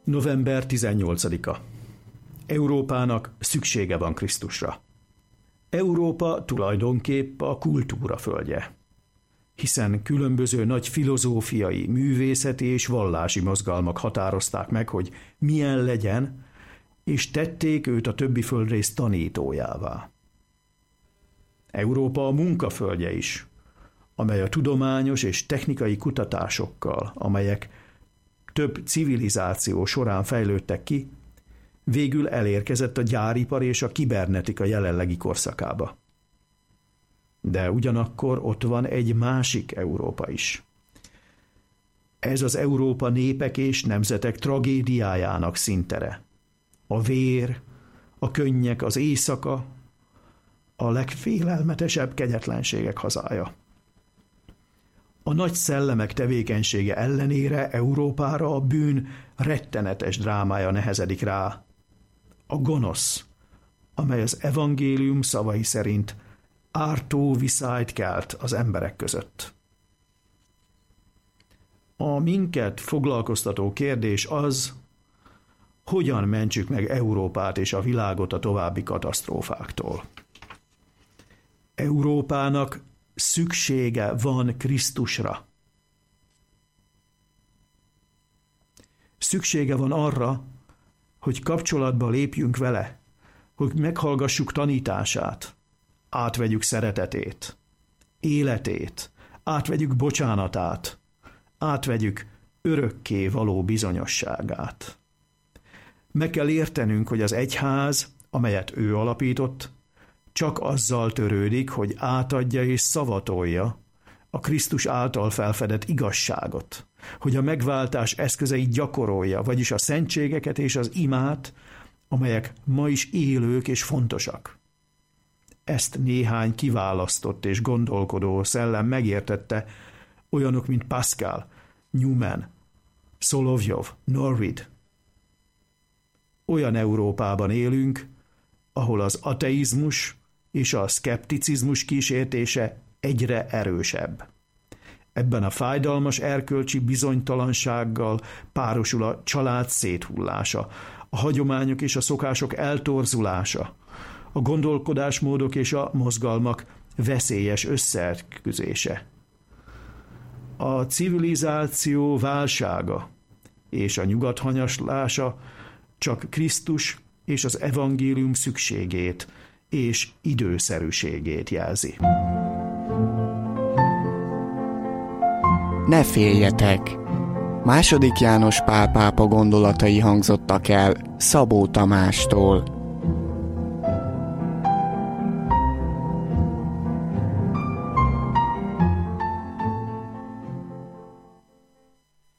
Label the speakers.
Speaker 1: November 18-a. Európának szüksége van Krisztusra. Európa tulajdonképp a kultúra földje, hiszen különböző nagy filozófiai, művészeti és vallási mozgalmak határozták meg, hogy milyen legyen, és tették őt a többi földrész tanítójává. Európa a munkaföldje is, amely a tudományos és technikai kutatásokkal, amelyek több civilizáció során fejlődtek ki, végül elérkezett a gyáripar és a kibernetika jelenlegi korszakába. De ugyanakkor ott van egy másik Európa is. Ez az Európa népek és nemzetek tragédiájának színtere. A vér, a könnyek, az éjszaka, a legfélelmetesebb kegyetlenségek hazája. A nagy szellemek tevékenysége ellenére Európára a bűn rettenetes drámája nehezedik rá. A gonosz, amely az evangélium szavai szerint ártó viszályt kelt az emberek között. A minket foglalkoztató kérdés az, hogyan mentsük meg Európát és a világot a további katasztrófáktól. Európának szüksége van Krisztusra. Szüksége van arra, hogy kapcsolatba lépjünk vele, hogy meghallgassuk tanítását, átvegyük szeretetét, életét, átvegyük bocsánatát, átvegyük örökké való bizonyosságát. Meg kell értenünk, hogy az egyház, amelyet ő alapított, csak azzal törődik, hogy átadja és szavatolja a Krisztus által felfedett igazságot, hogy a megváltás eszközeit gyakorolja, vagyis a szentségeket és az imát, amelyek ma is élők és fontosak. Ezt néhány kiválasztott és gondolkodó szellem megértette, olyanok, mint Pascal, Newman, Solovjov, Norrid. Olyan Európában élünk, ahol az ateizmus és a szkepticizmus kísértése egyre erősebb. Ebben a fájdalmas erkölcsi bizonytalansággal párosul a család széthullása, a hagyományok és a szokások eltorzulása, a gondolkodásmódok és a mozgalmak veszélyes összeesküzése. A civilizáció válsága és a nyugat hanyaslása csak Krisztus és az evangélium szükségét és időszerűségét jelzi.
Speaker 2: Ne féljetek! II. János Pál pápa gondolatai hangzottak el Szabó Tamástól.